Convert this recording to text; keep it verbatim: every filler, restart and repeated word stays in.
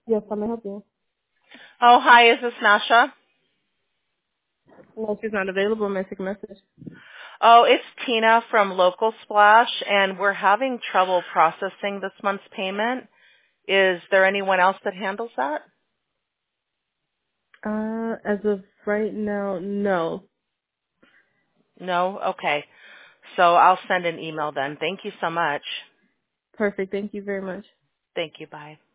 Yes, how may I help you? Oh, hi, is this Nasha? No, she's not available. May I take a message? Oh, it's Tina from Local Splash, and we're having trouble processing this month's payment. Is there anyone else that handles that? Uh, as of right now, no. No? Okay. So I'll send an email then. Thank you so much. Perfect. Thank you very much. Thank you. Bye.